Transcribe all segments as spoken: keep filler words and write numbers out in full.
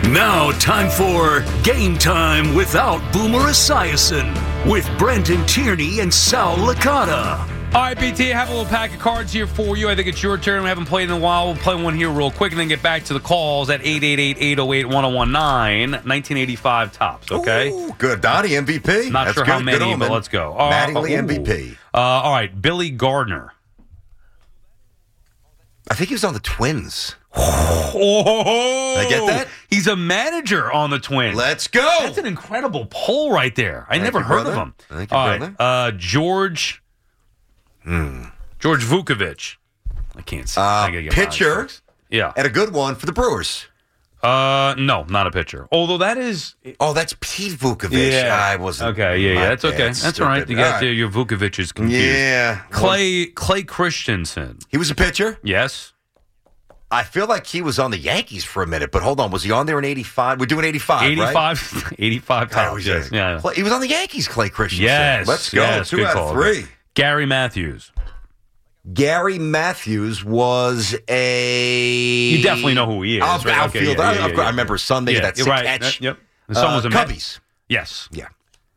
Now, time for Game Time Without Boomer Esiason with Brendan Tierney and Sal Licata. All right, B T, I have a little pack of cards here for you. I think it's your turn. We haven't played in a while. We'll play one here real quick and then get back to the calls at eight eight eight, eight oh eight, one oh one nine, nineteen eighty-five tops, okay? Ooh, good. Donnie, M V P. Not That's sure good. how many, good but let's go. Uh, Mattingly, ooh. M V P. Uh, all right, Billy Gardner. I think he was on the Twins. Oh, I get that? He's a manager on the Twins. Let's go. That's an incredible poll right there. I Thank never you, heard brother. of him. Thank you, All right, brother. uh, George. Hmm. George Vukovich. I can't see. Uh, I gotta get my eyes pitcher. fixed. Yeah. And a good one for the Brewers. Uh, no, not a pitcher. Although that is. Oh, that's Pete Vukovich. Yeah. I wasn't. Okay, yeah, yeah, my that's okay. bad, That's all right. stupid. You got All uh, right. your Vukoviches confused. Yeah. Clay Clay Christensen. He was a pitcher. Yes. I feel like he was on the Yankees for a minute, but hold on. Was he on there in eighty-five? We're doing eighty-five, right? eighty-five, eighty-five I times. always Yes. say- Yeah. Clay- He was on the Yankees, Clay Christensen. Yes. Let's go. Yes, Two good out call. of three. Gary Matthews. Gary Matthews was a... You definitely know who he is. Out- right? Okay, Outfielder. yeah, I, yeah, of yeah, course, I yeah. remember his son making Yeah, that sick right. catch. Yep. The son Uh, was a Met. Cubbies. Yes. Yeah.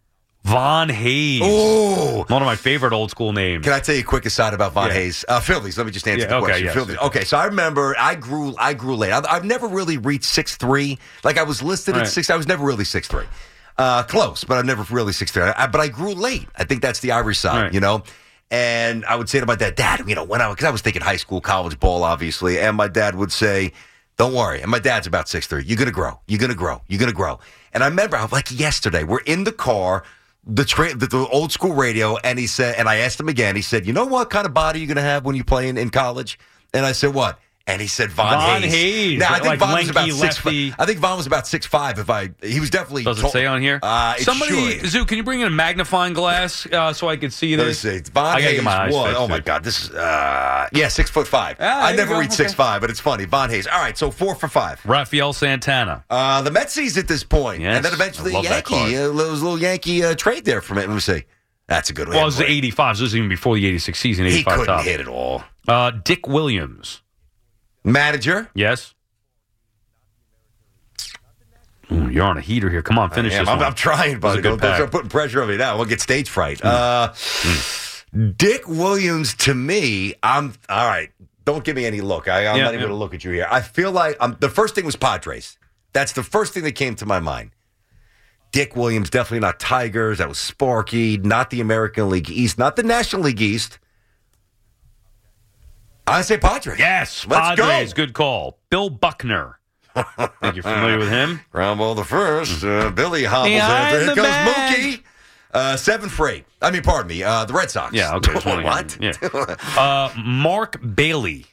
Von Hayes. Oh. One of my favorite old school names. Can I tell you a quick aside about Von Yeah. Hayes? Uh, Phillies. Let me just answer Yeah, the okay, question. yes. Phillies. Okay, so I remember I grew I grew late. I've, I've never really reached six three. Like I was listed Right. at six. I was never really six three. Uh, close, but I've never really six three. I, but I grew late. I think that's the Irish side, Right. you know? And I would say to my dad, Dad, you know, when I, because I was thinking high school, college ball, obviously. And my dad would say, don't worry. And my dad's about six three. You're going to grow. You're going to grow. You're going to grow. And I remember, like yesterday, we're in the car, the, tra- the the old school radio, and he said, and I asked him again, he said, you know what kind of body you're going to have when you play in, in college? And I said, what? And he said Von, Von Hayes. Hayes, Now, I think like Von was about lanky, six. lefty. I think Von was about six five. If I, he was definitely. Does it tall- say on here? Uh, it Somebody, should. Zoo, can you bring in a magnifying glass uh, so I can see Let me this? see. Von I gotta Hayes get my eyes was. fixed, Oh my dude. God, this is uh, yeah, six foot five. Ah, I there you never go. reached Okay. six five, but it's funny. Von Hayes. All right, so four for five. Rafael Santana. Uh, the Metsies at this point, Yes, and then eventually I love that Yankee. Uh, there was a little Yankee uh, trade there from it. Let me see. That's a good one. Well, it was the eighty-five. So this was even before the eighty-six season. He eighty-five couldn't top. hit it all. Uh, Dick Williams. Manager. Yes. Ooh, you're on a heater here. Come on, finish I am. this I'm, one. I'm trying, buddy. This is a good Don't, don't pack. start putting pressure on me now. We'll get stage fright. Uh, Dick Williams, to me, I'm all right. Don't give me any look. I, I'm Yeah, not even yeah. going to look at you here. I feel like um, the first thing was Padres. That's the first thing that came to my mind. Dick Williams, definitely not Tigers. That was Sparky, not the American League East, not the National League East. I say Padres. Yes, Let's Padres. go. Good call. Bill Buckner. Think you're familiar with him? Ground ball the first. Uh, Billy hobbles Behind after. Here the comes bag. Mookie. Uh, seven for eight. I mean, pardon me. Uh, the Red Sox. Yeah, okay. just wanna get What? him. Yeah. Uh, Mark Bailey.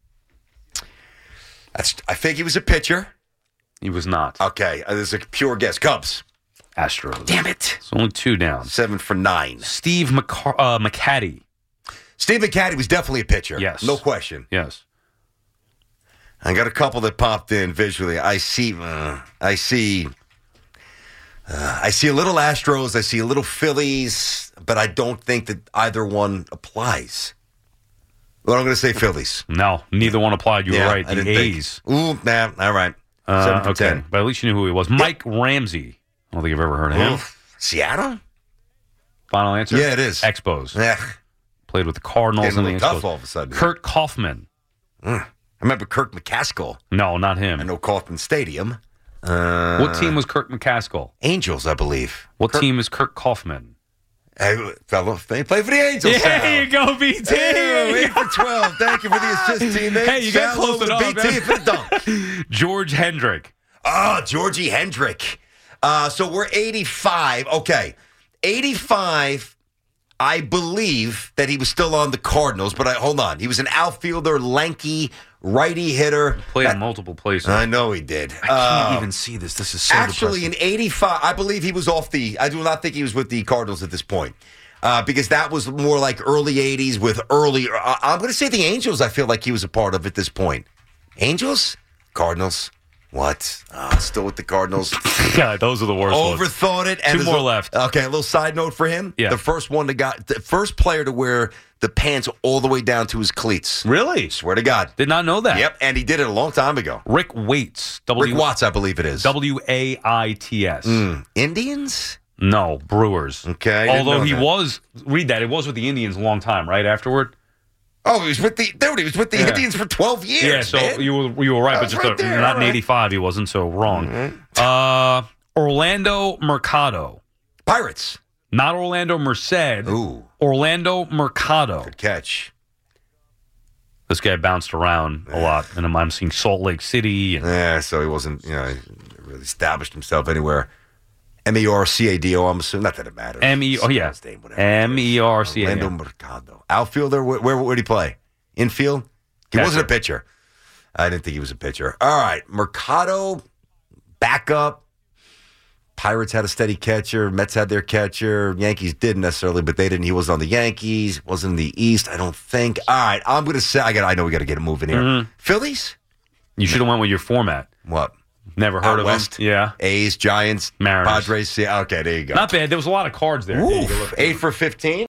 That's, I think he was a pitcher. He was not. Okay, uh, this is a pure guess. Cubs. Astros. Damn it. It's only two down. Seven for nine. Steve McCar- uh, McCaddy. Steve McCaddy was definitely a pitcher. Yes. No question. Yes. I got a couple that popped in visually. I see, uh, I see, uh, I see a little Astros. I see a little Phillies, but I don't think that either one applies. Well, I'm going to say Phillies. No, neither one applied. You Yeah, were right. I The didn't think. A's. Ooh, nah, all right. Uh, Seven for okay. ten. But at least you knew who he was. Mike Ramsey. I don't think I've ever heard of him. Oof. Seattle? Final answer? Yeah, it is. Expos. Yeah. Played with the Cardinals Getting a and the little Expos. tough all of a sudden. Kurt Kaufman. I remember Kirk McCaskill. No, not I him. know Kauffman Stadium. Uh, What team was Kurt McCaskill? Angels, I believe. What Kirk, team is Kurt Kaufman? Hey, fellow, they play for the Angels. There Sal. you go, B T. Hey, eight for twelve. Thank you for the assist, teammate. Hey, you got Sal close over to enough, B T man. for the dunk. George Hendrick. Oh, Georgie Hendrick. Uh, so we're eighty-five. Okay. eighty-five, I believe that he was still on the Cardinals, but I, hold on. He was an outfielder, lanky, righty hitter. Played That- in multiple places. I know he did. I can't Uh, even see this. This is so Actually, depressing. in eighty-five, I believe he was off the. I do not think he was with the Cardinals at this point, uh, because that was more like early eighties with early. Uh, I'm going to say the Angels. I feel like he was a part of at this point. Angels, Cardinals, What? Oh, still with the Cardinals. Yeah, those are the worst ones. Overthought it. And Two there's more a- left. Okay, a little side note for him. Yeah. The first one that got, the first player to wear the pants all the way down to his cleats. Really? Swear to God. Did not know that. Yep, and he did it a long time ago. Rick Waits. W- Rick Watts, I believe it is. W A I T S. Mm. Indians? No, Brewers. Okay, I didn't Although know he that. was, read that, it was with the Indians a long time, right, afterward? Oh, he was with the dude. He was with the Yeah. Indians for twelve years. Yeah, so man. you were you were right, That but was just right a, there, not all in right. eighty-five, he wasn't so wrong. Uh, Orlando Mercado. Pirates. Not Orlando Merced. Ooh, Orlando Mercado. good catch. This guy bounced around a lot, and I'm, I'm seeing Salt Lake City. And, Yeah, so he wasn't, you know, really established himself anywhere. M E R C A D O. I'm assuming not that it matters. M E oh yeah, His name, whatever. M E R C A. Orlando Mercado. Outfielder. Where, where would he play? Infield. He Catcher. wasn't a pitcher. I didn't think he was a pitcher. All right, Mercado, backup. Pirates had a steady catcher. Mets had their catcher. Yankees didn't necessarily, but they didn't. He was on the Yankees. Wasn't in the East, I don't think. All right, I'm going to say. I got. I know we got to get a move in here. Mm-hmm. Phillies. You should have went with your format. What? Never heard Out of West? him. Yeah, A's, Giants, Mariners. Padres. Yeah, okay, there you go. not bad. There was a lot of cards there. Oof, eight for fifteen.